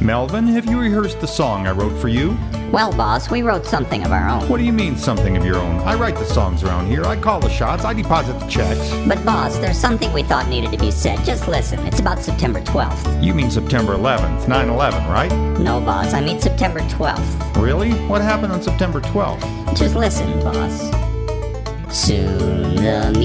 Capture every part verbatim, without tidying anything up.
Melvin, have you rehearsed the song I wrote for you? Well, boss, we wrote something of our own. What do you mean, something of your own? I write the songs around here. I call the shots. I deposit the checks. But, boss, there's something we thought needed to be said. Just listen. It's about September twelfth. You mean September eleventh, nine eleven, right? No, boss. I mean September twelfth. Really? What happened on September twelfth? Just listen, boss. Soon the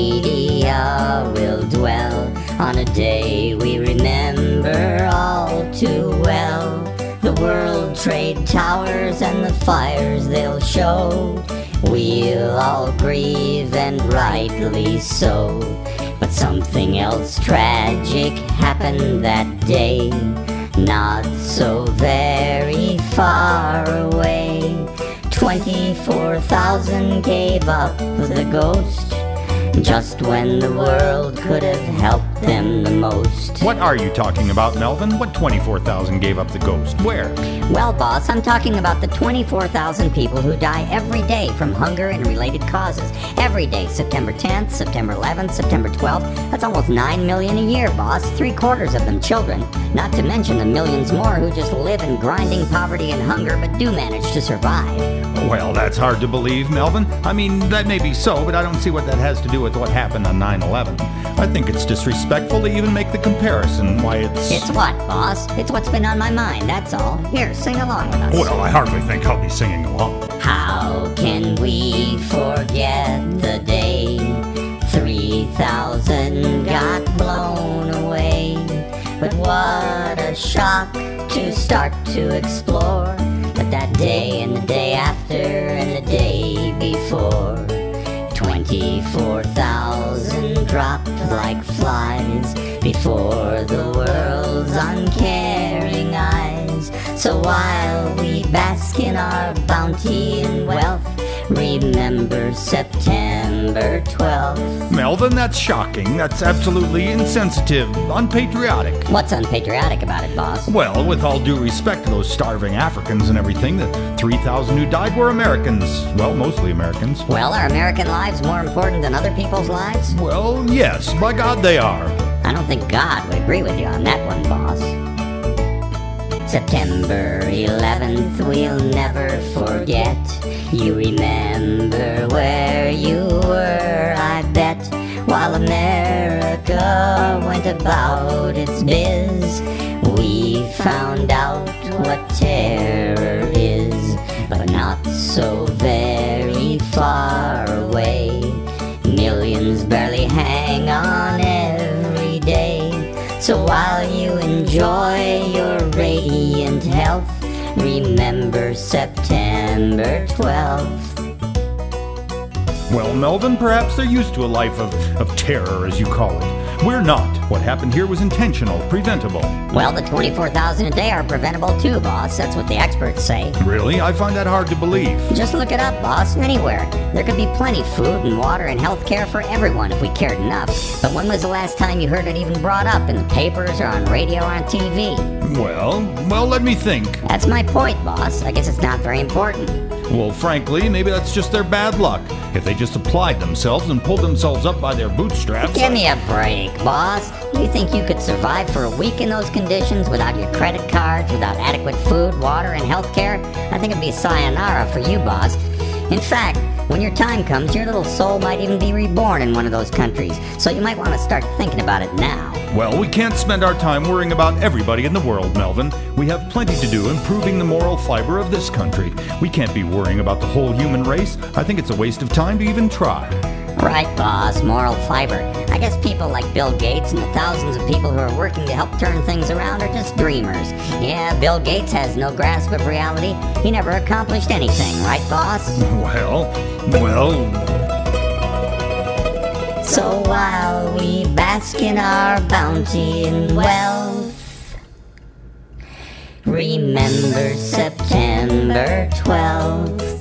media will dwell on a day we remember all too well. The World Trade Towers and the fires they'll show. We'll all grieve, and rightly so. But something else tragic happened that day, not so very far away. Twenty-four thousand gave up the ghost, just when the world could have helped them the most. What are you talking about, Melvin? What twenty-four thousand gave up the ghost? Where? Well, boss, I'm talking about the twenty-four thousand people who die every day from hunger and related causes. Every day, September tenth, September eleventh, September twelfth. That's almost nine million a year, boss. Three quarters of them children. Not to mention the millions more who just live in grinding poverty and hunger but do manage to survive. Well, that's hard to believe, Melvin. I mean, that may be so, but I don't see what that has to do with what happened on nine eleven. I think it's disrespectful to even make the comparison. Why, it's... It's what, boss? It's what's been on my mind, that's all. Here, sing along with us. Well, I hardly think I'll be singing along. How can we forget the day three thousand got blown away? But what a shock to start to explore. But that day and the day after and the day before, twenty-four thousand dropped like flies before the world's uncaring eyes. So while we bask in our bounty and wealth, remember September twelfth. Melvin, that's shocking. That's absolutely insensitive, unpatriotic. What's unpatriotic about it, boss? Well, with all due respect to those starving Africans and everything, the three thousand who died were Americans. Well, mostly Americans. Well, are American lives more important than other people's lives? Well, yes, by God they are. I don't think God would agree with you on that one, boss. September eleventh, we'll never forget. You remember where you were, I bet, while America went about its biz. We found out what terror is, but not so very far away. Millions barely hang on every day. So while you enjoy your radiant health, remember September twelfth. Well, Melvin, perhaps they're used to a life of, of terror, as you call it. We're not. What happened here was intentional, preventable. Well, the twenty-four thousand a day are preventable too, boss. That's what the experts say. Really? I find that hard to believe. Just look it up, boss. Anywhere. There could be plenty food and water and health care for everyone if we cared enough. But when was the last time you heard it even brought up in the papers or on radio or on T V? Well, well, let me think. That's my point, boss. I guess it's not very important. Well, frankly, maybe that's just their bad luck. If they just applied themselves and pulled themselves up by their bootstraps... Give me a break, boss. You think you could survive for a week in those conditions without your credit cards, without adequate food, water, and health care? I think it'd be sayonara for you, boss. In fact, when your time comes, your little soul might even be reborn in one of those countries. So you might want to start thinking about it now. Well, we can't spend our time worrying about everybody in the world, Melvin. We have plenty to do improving the moral fiber of this country. We can't be worrying about the whole human race. I think it's a waste of time to even try. Right, boss, moral fiber. I guess people like Bill Gates and the thousands of people who are working to help turn things around are just dreamers. Yeah, Bill Gates has no grasp of reality. He never accomplished anything, right, boss? Well, well... So while we bask in our bounty and wealth, remember September twelfth.